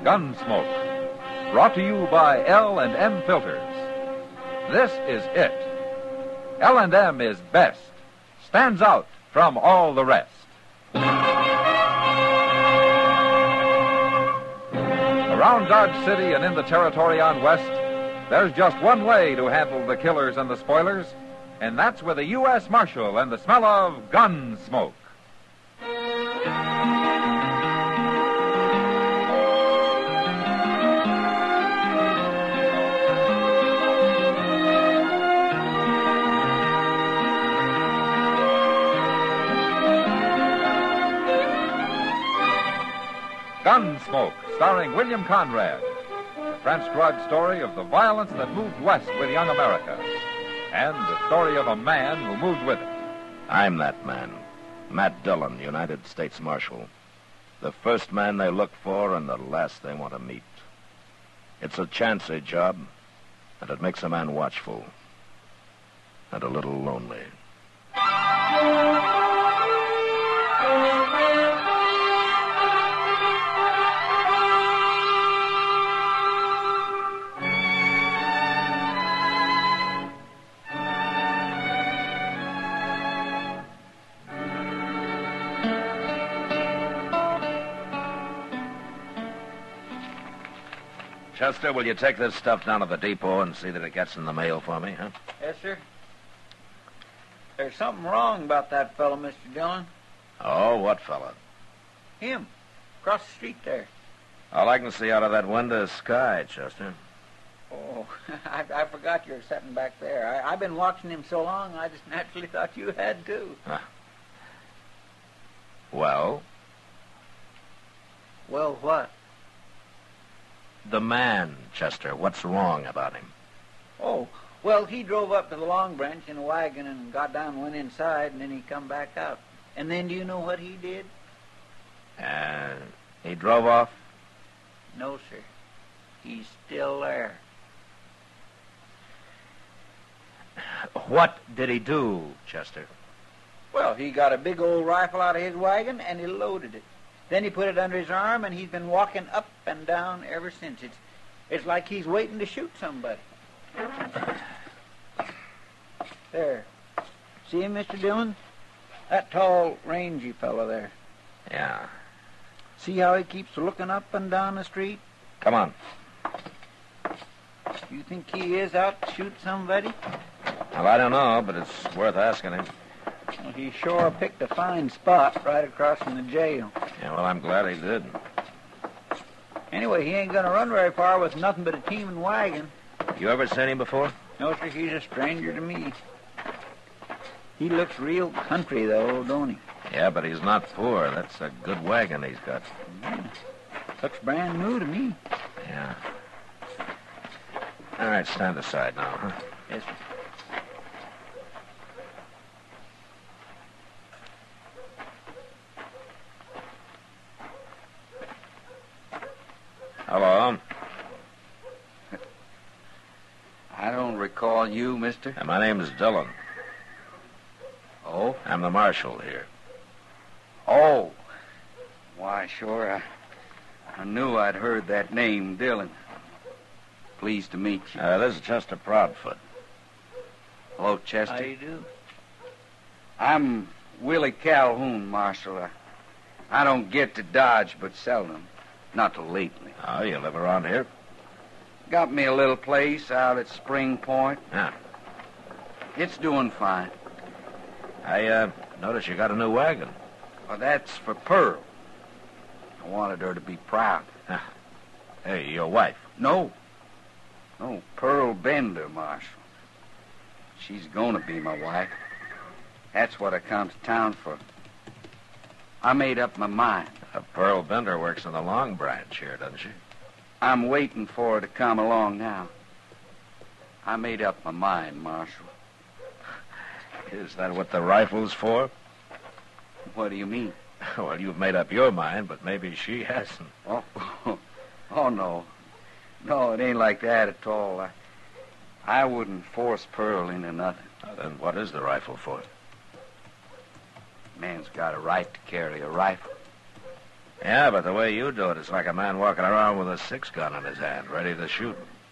Gunsmoke. Brought to you by L&M Filters. This is it. L&M is best. Stands out from all the rest. Around Dodge City and in the territory on West, there's just one way to handle the killers and the spoilers, and that's with a U.S. Marshal and the smell of gun smoke. Gunsmoke, starring William Conrad. The Franz Drud story of the violence that moved west with young America. And the story of a man who moved with it. I'm that man. Matt Dillon, United States Marshal. The first man they look for and the last they want to meet. It's a chancy job, and it makes a man watchful. And a little lonely. Chester, will you take this stuff down to the depot and see that it gets in the mail for me, huh? Yes, sir. There's something wrong about that fellow, Mr. Dillon. Oh, what fella? Him. Across the street there. All I can see out of that window is sky, Chester. Oh, I forgot you were sitting back there. I've been watching him so long, I just naturally thought you had, too. Huh. Well? Well, what? The man, Chester. What's wrong about him? Oh, well, he drove up to the Long Branch in a wagon and got down and went inside, and then he come back out. And then do you know what he did? He drove off? No, sir. He's still there. What did he do, Chester? Well, he got a big old rifle out of his wagon, and he loaded it. Then he put it under his arm, and he's been walking up and down ever since. It's like he's waiting to shoot somebody. There. See him, Mr. Dillon? That tall, rangy fellow there. Yeah. See how he keeps looking up and down the street? Come on. You think he is out to shoot somebody? Well, I don't know, but it's worth asking him. Well, he sure picked a fine spot right across from the jail. Yeah, well, I'm glad he did. Anyway, he ain't gonna run very far with nothing but a team and wagon. You ever seen him before? No, sir, he's a stranger to me. He looks real country, though, don't he? Yeah, but he's not poor. That's a good wagon he's got. Yeah. Looks brand new to me. Yeah. All right, stand aside now, huh? Yes, sir. Hello. I don't recall you, mister. My name's Dillon. Oh? I'm the marshal here. Oh. Why, sure. I knew I'd heard that name, Dillon. Pleased to meet you. This is Chester Proudfoot. Hello, Chester. How you do? I'm Willie Calhoun, Marshal. I don't get to Dodge but seldom. Not till lately. Oh, you live around here? Got me a little place out at Spring Point. Yeah. It's doing fine. I noticed you got a new wagon. Well, that's for Pearl. I wanted her to be proud. Hey, your wife? No, Pearl Bender, Marshal. She's gonna be my wife. That's what I come to town for. I made up my mind. Pearl Bender works in the Long Branch here, doesn't she? I'm waiting for her to come along now. I made up my mind, Marshal. Is that what the rifle's for? What do you mean? Well, you've made up your mind, but maybe she hasn't. Oh, no. No, it ain't like that at all. I wouldn't force Pearl into nothing. Then what is the rifle for? Man's got a right to carry a rifle. Yeah, but the way you do it, it's like a man walking around with a 6-gun in his hand, ready to shoot.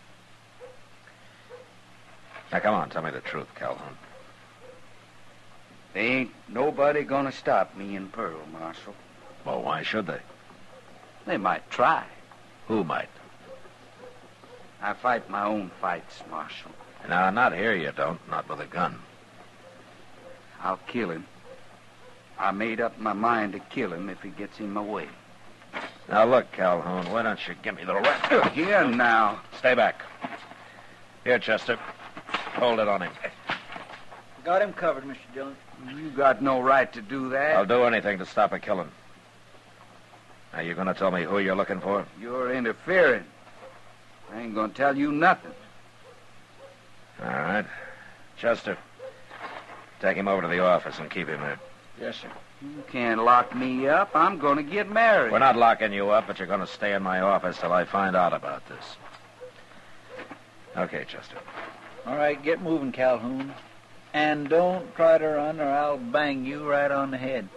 Now, come on, tell me the truth, Calhoun. There ain't nobody gonna stop me and Pearl, Marshal. Well, why should they? They might try. Who might? I fight my own fights, Marshal. Now, not here you don't, not with a gun. I'll kill him. I made up my mind to kill him if he gets in my way. Now, look, Calhoun, why don't you give me the rest? Here now. Stay back. Here, Chester. Hold it on him. Got him covered, Mr. Dillon. You got no right to do that. I'll do anything to stop a killing. Now, you going to tell me who you're looking for? You're interfering. I ain't gonna tell you nothing. All right. Chester, take him over to the office and keep him there. Yes, sir. You can't lock me up. I'm gonna get married. We're not locking you up, but you're going to stay in my office till I find out about this. Okay, Chester. All right, get moving, Calhoun. And don't try to run or I'll bang you right on the head.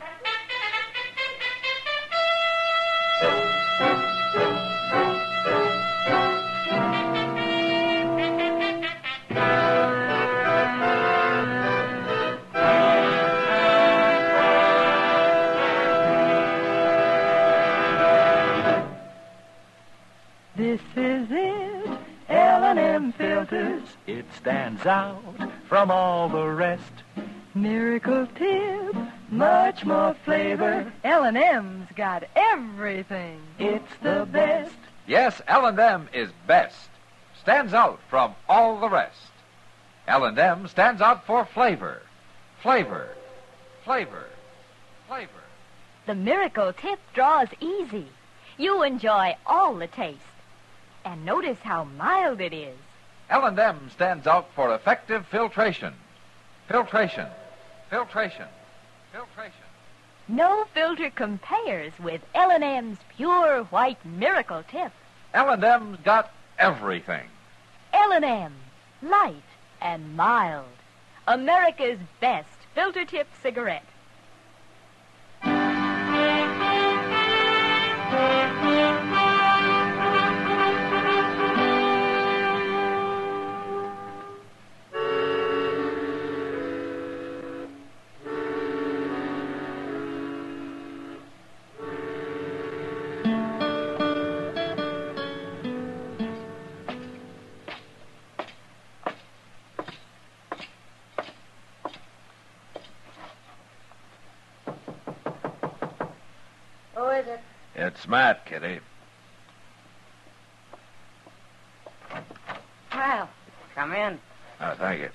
This is it, L&M Filters. It stands out from all the rest. Miracle Tip, much more flavor. L&M's got everything. It's the best. Yes, L&M is best. Stands out from all the rest. L&M stands out for flavor. Flavor. Flavor. Flavor. The Miracle Tip draws easy. You enjoy all the taste. And notice how mild it is. L&M stands out for effective filtration. Filtration. Filtration. Filtration. No filter compares with L&M's pure white Miracle Tip. L&M's got everything. L&M, light and mild. America's best filter tip cigarette. Who is it? It's Matt, Kitty. Well, come in. Oh, thank you.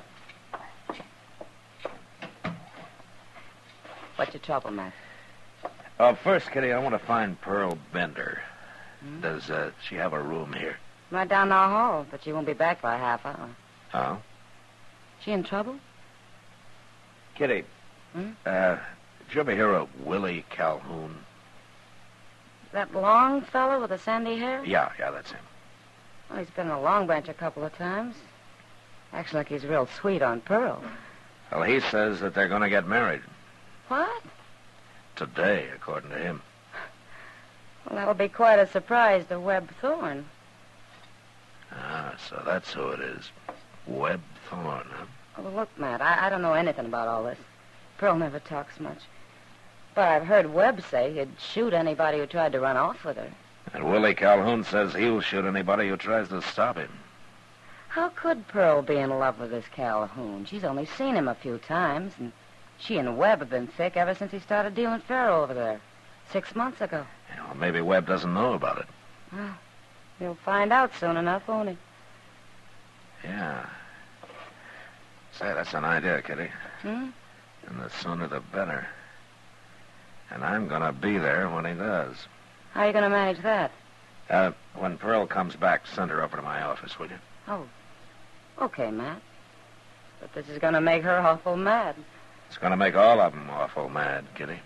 What's your trouble, Matt? First, Kitty, I want to find Pearl Bender. Does she have a room here? Right down the hall, but she won't be back for a half hour. Oh? She in trouble? Kitty, Hmm? did you ever hear of Willie Calhoun? That long fellow with the sandy hair? Yeah, that's him. Well, he's been in the Long Branch a couple of times. Acts like he's real sweet on Pearl. Well, he says that they're going to get married. What? Today, according to him. Well, that'll be quite a surprise to Webb Thorne. Ah, so that's who it is. Webb Thorne, huh? Oh, look, Matt, I don't know anything about all this. Pearl never talks much. But I've heard Webb say he'd shoot anybody who tried to run off with her. And Willie Calhoun says he'll shoot anybody who tries to stop him. How could Pearl be in love with this Calhoun? She's only seen him a few times, and she and Webb have been thick ever since he started dealing faro over there 6 months ago. You know, maybe Webb doesn't know about it. Well, he'll find out soon enough, won't he? Yeah. Say, that's an idea, Kitty. Hmm? And the sooner the better. And I'm going to be there when he does. How are you going to manage that? When Pearl comes back, send her over to my office, will you? Oh, okay, Matt. But this is going to make her awful mad. It's going to make all of them awful mad, Kitty.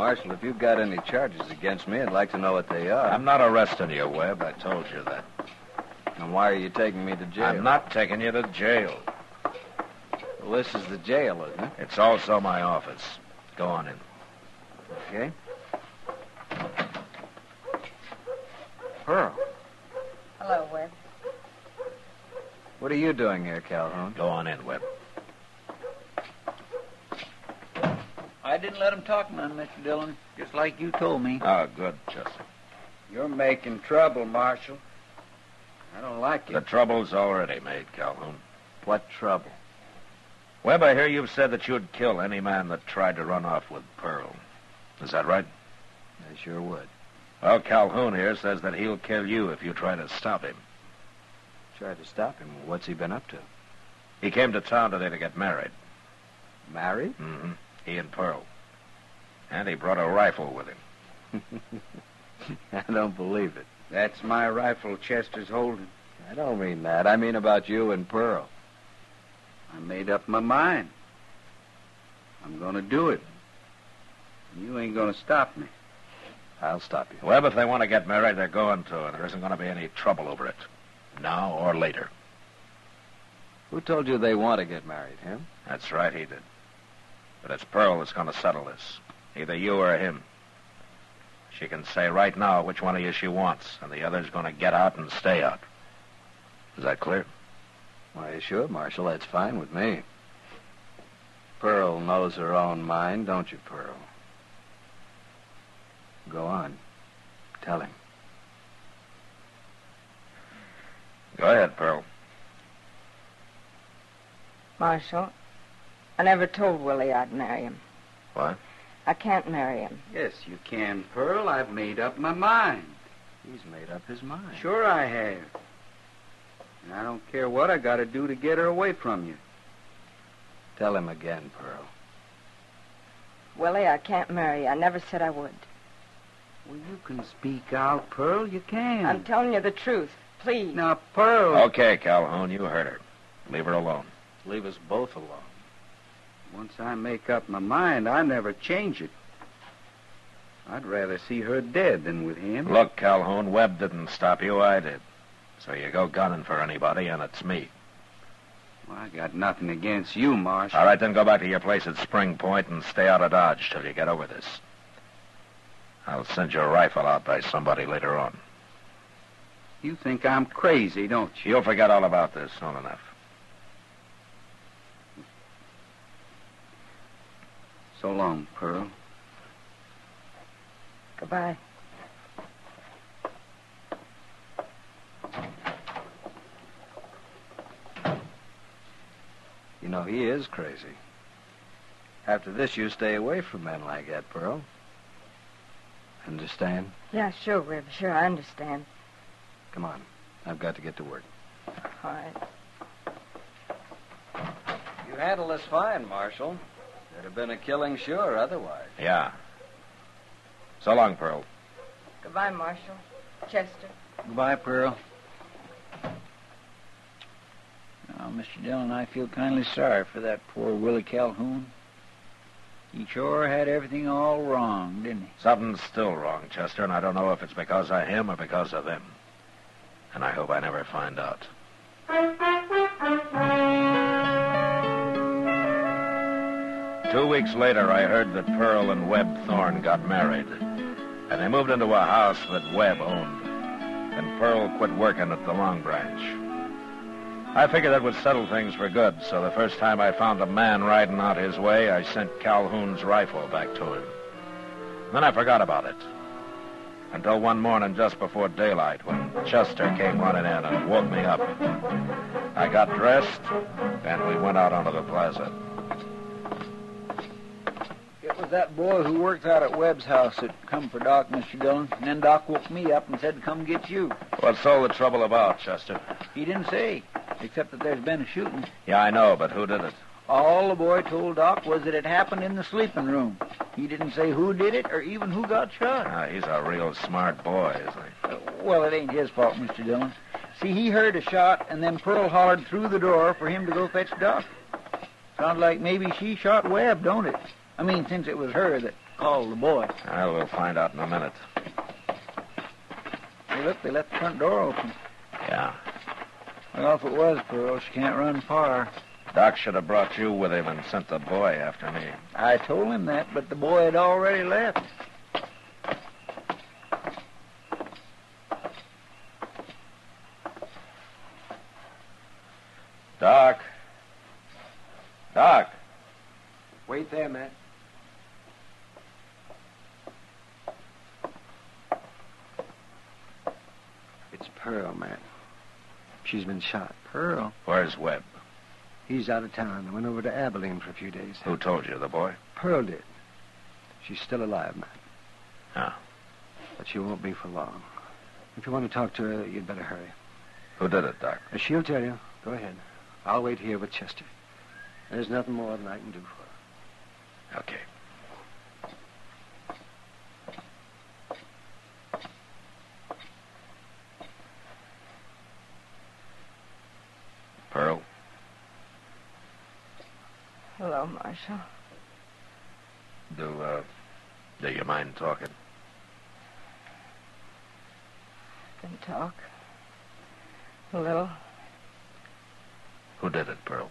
Marshal, if you've got any charges against me, I'd like to know what they are. I'm not arresting you, Webb. I told you that. And why are you taking me to jail? I'm not taking you to jail. Well, this is the jail, isn't it? It's also my office. Go on in. Okay. Pearl, Hello, Webb. what are you doing here, Calhoun? Go on in, Webb. I didn't let him talk none, Mr. Dillon, just like you told me. Oh, good, Chester. You're making trouble, Marshal. I don't like it. The trouble's already made, Calhoun. What trouble? Webb, I hear you've said that you'd kill any man that tried to run off with Pearl. Is that right? I sure would. Well, Calhoun here says that he'll kill you if you try to stop him. Tried to stop him. What's he been up to? He came to town today to get married. Married? Mm-hmm. He and Pearl. And he brought a rifle with him. I don't believe it. That's my rifle Chester's holding. I don't mean that. I mean about you and Pearl. I made up my mind. I'm going to do it. You ain't going to stop me. I'll stop you. Webb, if they want to get married, they're going to, and there isn't going to be any trouble over it. Now or later. Who told you they want to get married, him? That's right, he did. But it's Pearl that's going to settle this. Either you or him. She can say right now which one of you she wants, and the other's going to get out and stay out. Is that clear? Why, sure, Marshal. That's fine with me. Pearl knows her own mind, don't you, Pearl? Go on. Tell him. Go ahead, Pearl. Marshal, I never told Willie I'd marry him. What? I can't marry him. Yes, you can, Pearl. I've made up my mind. He's made up his mind. Sure I have. And I don't care what I got to do to get her away from you. Tell him again, Pearl. Willie, I can't marry you. I never said I would. Well, you can speak out, Pearl. You can. I'm telling you the truth. Please. Now, Pearl. Okay, Calhoun, you heard her. Leave her alone. Leave us both alone. Once I make up my mind, I never change it. I'd rather see her dead than with him. Look, Calhoun, Webb didn't stop you. I did. So you go gunning for anybody, and it's me. Well, I got nothing against you, Marshal. All right, then go back to your place at Spring Point and stay out of Dodge till you get over this. I'll send your rifle out by somebody later on. You think I'm crazy, don't you? You'll forget all about this soon enough. So long, Pearl. Goodbye. You know, he is crazy. After this, you stay away from men like that, Pearl. Understand? Yeah, sure, Rib. Sure, I understand. Come on. I've got to get to work. All right. You handled this fine, Marshal. There'd have been a killing sure otherwise. Yeah. So long, Pearl. Goodbye, Marshal. Chester. Goodbye, Pearl. Now, Mr. Dillon, I feel kindly sorry for that poor Willie Calhoun. He sure had everything all wrong, didn't he? Something's still wrong, Chester, and I don't know if it's because of him or because of them. And I hope I never find out. 2 weeks later, I heard that Pearl and Webb Thorne got married. And they moved into a house that Webb owned. And Pearl quit working at the Long Branch. I figured that would settle things for good, so the first time I found a man riding out his way, I sent Calhoun's rifle back to him. Then I forgot about it. Until one morning just before daylight, when Chester came running in and woke me up. I got dressed, and we went out onto the plaza. It was that boy who works out at Webb's house that come for Doc, Mr. Dillon. And then Doc woke me up and said to come get you. What's all the trouble about, Chester? He didn't say, except that there's been a shooting. Yeah, I know, but who did it? All the boy told Doc was that it happened in the sleeping room. He didn't say who did it or even who got shot. Ah, he's a real smart boy, isn't he? Well, it ain't his fault, Mr. Dillon. See, he heard a shot, and then Pearl hollered through the door for him to go fetch Doc. Sounds like maybe she shot Webb, don't it? I mean, since it was her that call the boy. Well, we'll find out in a minute. Hey, look, they left the front door open. Yeah. Well, if it was Pearl, she can't run far. Doc should have brought you with him and sent the boy after me. I told him that, but the boy had already left. Doc. Doc. Wait there, Matt. It's Pearl, Matt. She's been shot. Pearl? Where's Webb? He's out of town. I went over to Abilene for a few days. Who told you, the boy? Pearl did. She's still alive, Matt. Oh. But she won't be for long. If you want to talk to her, you'd better hurry. Who did it, Doc? She'll tell you. Go ahead. I'll wait here with Chester. There's nothing more than I can do for her. Okay. Pearl? Hello, Marshal. Do you mind talking? Can talk. A little. Who did it, Pearl?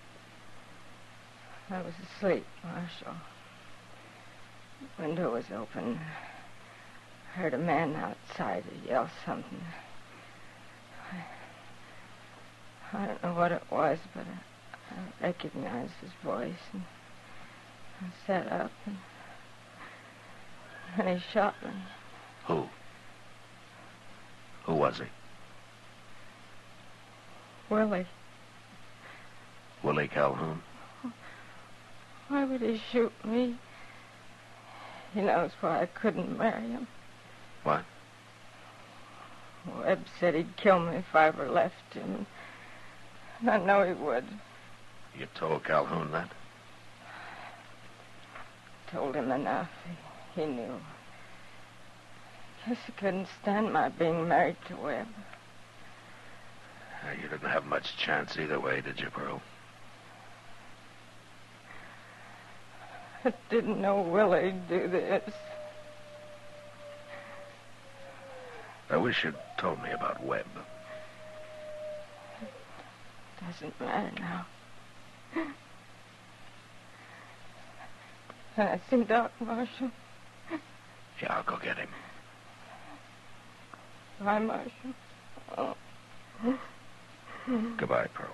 I was asleep, Marshal. The window was open. Heard a man outside yell something. I don't know what it was, but I recognized his voice, and I sat up, and he shot me. Who? Who was he? Willie. Willie Calhoun? Why would he shoot me? He knows why I couldn't marry him. What? Webb said he'd kill me if I ever left him. And I know he would. You told Calhoun that? Told him enough. He knew. Guess he couldn't stand my being married to Webb. You didn't have much chance either way, did you, Pearl? I didn't know Willie'd do this. I wish you'd told me about Webb. Doesn't matter now. Can I see Doc, Marshal? Yeah, I'll go get him. Bye, Marshal. Oh. Goodbye, Pearl.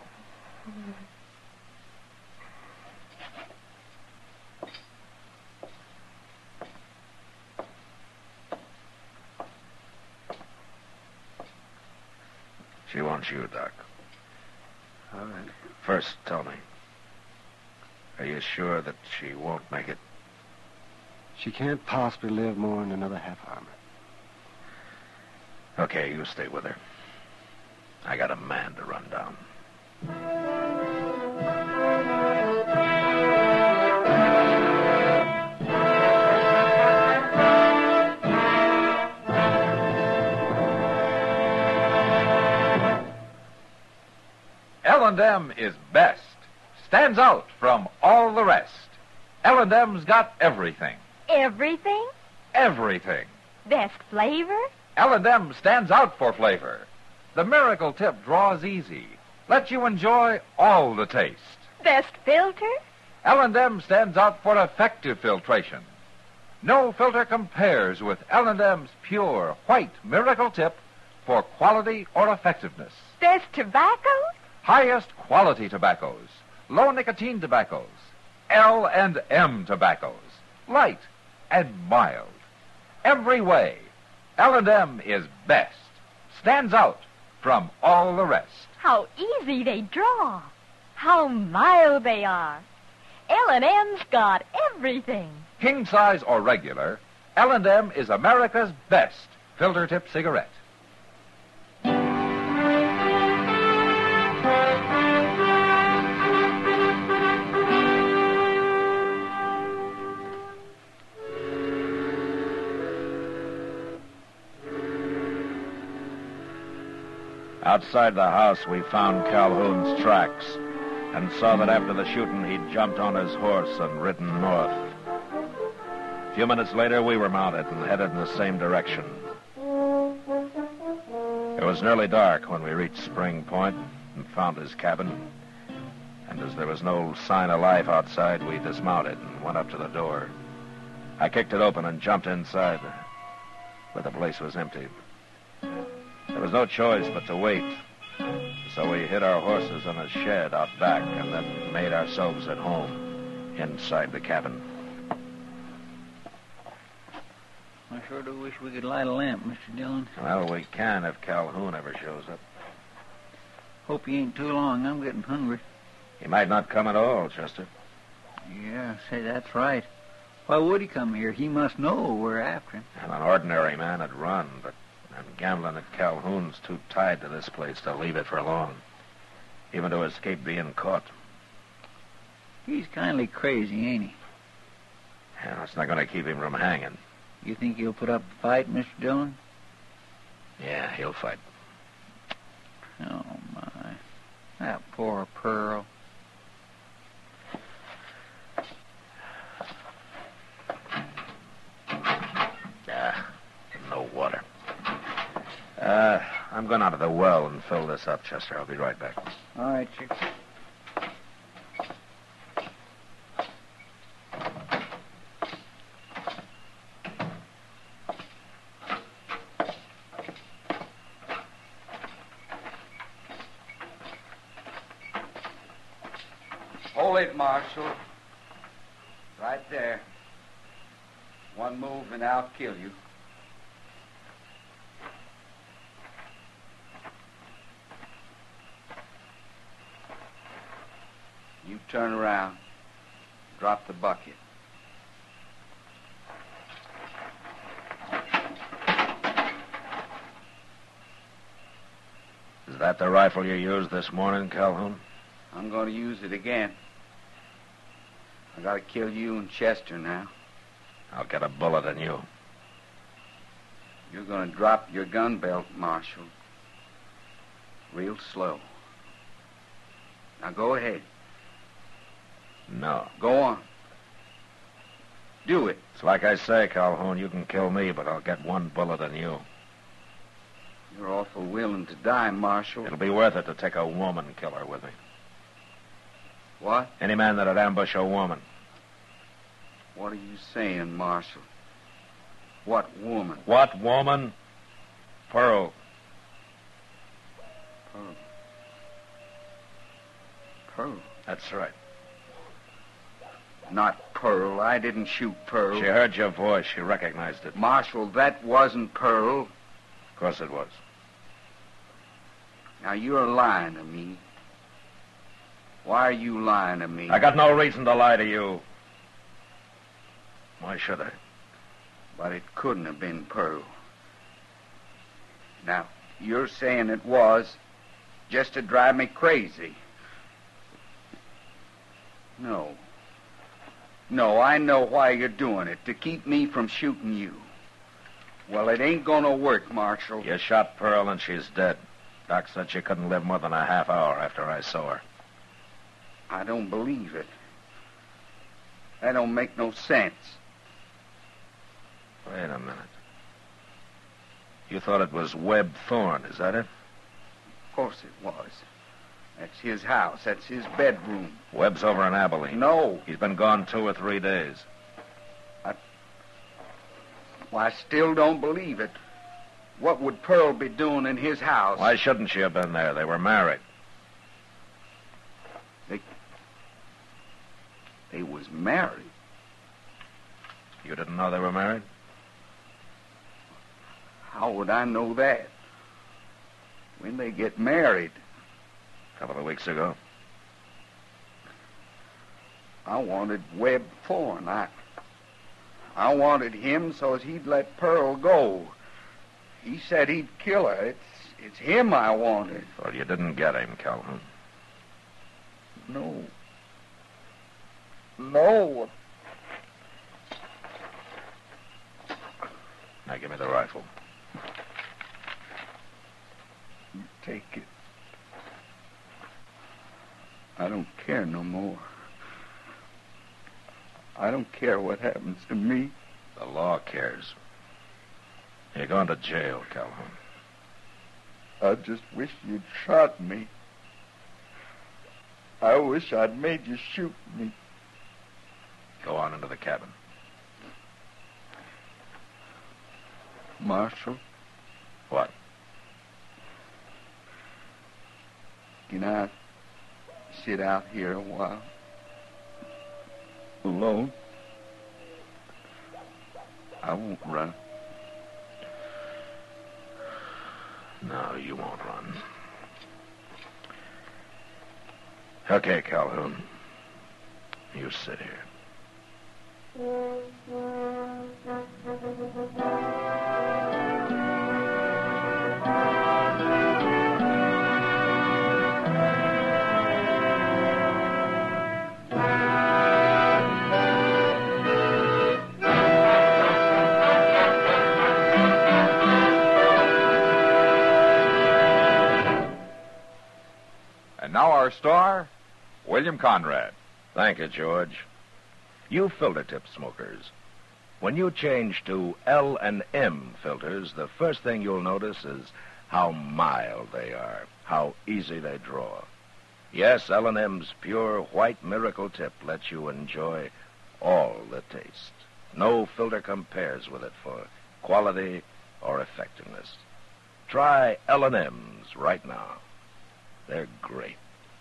She wants you, Doc. All right. First, tell me. Are you sure that she won't make it? She can't possibly live more than another half hour. Okay, you stay with her. I got a man to run down. L&M is best. Stands out from all the rest. L&M's got everything. Everything? Everything. Best flavor? L&M stands out for flavor. The Miracle Tip draws easy. Lets you enjoy all the taste. Best filter? L&M stands out for effective filtration. No filter compares with L&M's pure, white Miracle Tip for quality or effectiveness. Best tobaccos? Highest quality tobaccos. Low nicotine tobaccos. L&M tobaccos. Light and mild. Every way, L&M is best. Stands out from all the rest. How easy they draw. How mild they are. L&M's got everything. King size or regular, L&M is America's best filter tip cigarette. Outside the house, we found Calhoun's tracks and saw that after the shooting, he'd jumped on his horse and ridden north. A few minutes later, we were mounted and headed in the same direction. It was nearly dark when we reached Spring Point and found his cabin. And as there was no sign of life outside, we dismounted and went up to the door. I kicked it open and jumped inside, but the place was empty. There was no choice but to wait. So we hid our horses in a shed out back and then made ourselves at home inside the cabin. I sure do wish we could light a lamp, Mr. Dillon. Well, we can if Calhoun ever shows up. Hope he ain't too long. I'm getting hungry. He might not come at all, Chester. Yeah, say, that's right. Why would he come here? He must know we're after him. And an ordinary man would run, but I'm gambling that Calhoun's too tied to this place to leave it for long, even to escape being caught. He's kindly crazy, ain't he? Yeah, it's not going to keep him from hanging. You think he'll put up a fight, Mr. Dillon? Yeah, he'll fight. Oh, my. That poor Pearl. No water. I'm going out to the well and fill this up, Chester. I'll be right back. All right, Chick. Hold it, Marshal. Right there. One move and I'll kill you. You turn around. Drop the bucket. Is that the rifle you used this morning, Calhoun? I'm going to use it again. I got to kill you and Chester now. I'll get a bullet in you. You're going to drop your gun belt, Marshal. Real slow. Now go ahead. No. Go on. Do it. It's like I say, Calhoun, you can kill me, but I'll get one bullet in you. You're awful willing to die, Marshal. It'll be worth it to take a woman killer with me. What? Any man that'd ambush a woman. What are you saying, Marshal? What woman? What woman? Pearl. Pearl. Pearl? That's right. Not Pearl. I didn't shoot Pearl. She heard your voice. She recognized it. Marshal, that wasn't Pearl. Of course it was. Now, you're lying to me. Why are you lying to me? I got no reason to lie to you. Why should I? But it couldn't have been Pearl. Now, you're saying it was just to drive me crazy. No. No, I know why you're doing it, to keep me from shooting you. Well, it ain't gonna work, Marshal. You shot Pearl and she's dead. Doc said she couldn't live more than a half hour after I saw her. I don't believe it. That don't make no sense. Wait a minute. You thought it was Webb Thorne, is that it? Of course it was. That's his house. That's his bedroom. Webb's over in Abilene. No. He's been gone 2 or 3 days. I still don't believe it. What would Pearl be doing in his house? Why shouldn't she have been there? They were married. They was married. You didn't know they were married? How would I know that? When they get married? A couple of weeks ago. I wanted Webb Thorne. I wanted him so as he'd let Pearl go. He said he'd kill her. It's him I wanted. Well, you didn't get him, Calhoun. No. No. Now give me the rifle. Take it. I don't care no more. I don't care what happens to me. The law cares. You're going to jail, Calhoun. I just wish you'd shot me. I wish I'd made you shoot me. Go on into the cabin. Marshal, What? can I sit out here a while? Alone? I won't run. No, you won't run. Okay, Calhoun. You sit here. And now our star, William Conrad. Thank you, George. You filter tip smokers, when you change to L&M filters, the first thing you'll notice is how mild they are, how easy they draw. Yes, L&M's pure white miracle tip lets you enjoy all the taste. No filter compares with it for quality or effectiveness. Try L&M's right now. They're great.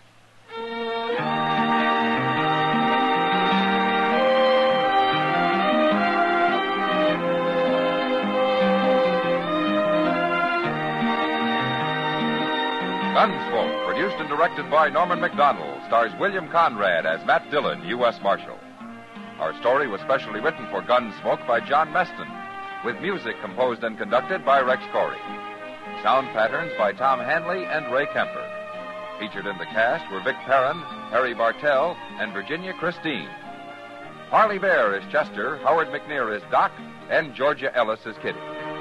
Gunsmoke, produced and directed by Norman Macdonald, stars William Conrad as Matt Dillon, U.S. Marshal. Our story was specially written for Gunsmoke by John Meston, with music composed and conducted by Rex Corey. Sound patterns by Tom Hanley and Ray Kemper. Featured in the cast were Vic Perrin, Harry Bartell, and Virginia Christine. Harley Bear is Chester, Howard McNear is Doc, and Georgia Ellis is Kitty.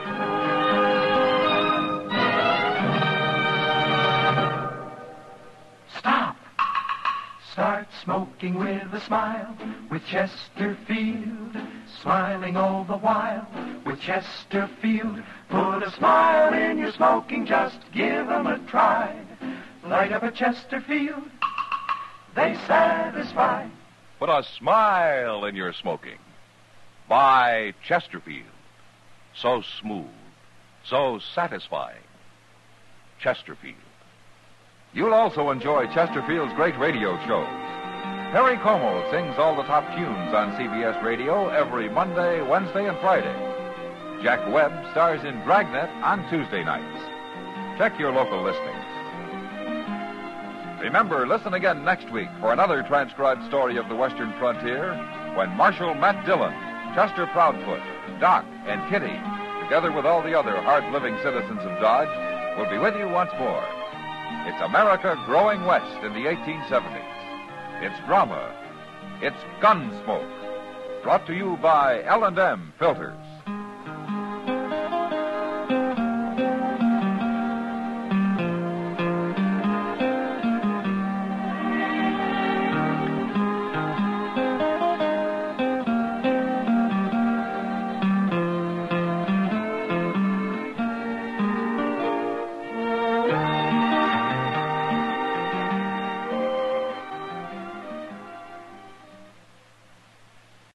Stop. Start smoking with a smile with Chesterfield. Smiling all the while with Chesterfield. Put a smile in your smoking, just give 'em a try. Light up a Chesterfield, they satisfy. Put a smile in your smoking. Buy Chesterfield. So smooth, so satisfying. Chesterfield. You'll also enjoy Chesterfield's great radio shows. Perry Como sings all the top tunes on CBS Radio every Monday, Wednesday, and Friday. Jack Webb stars in Dragnet on Tuesday nights. Check your local listings. Remember, listen again next week for another transcribed story of the Western frontier when Marshal Matt Dillon, Chester Proudfoot, Doc, and Kitty, together with all the other hard-living citizens of Dodge, will be with you once more. It's America growing west in the 1870s. It's drama. It's Gunsmoke. Brought to you by L&M Filters.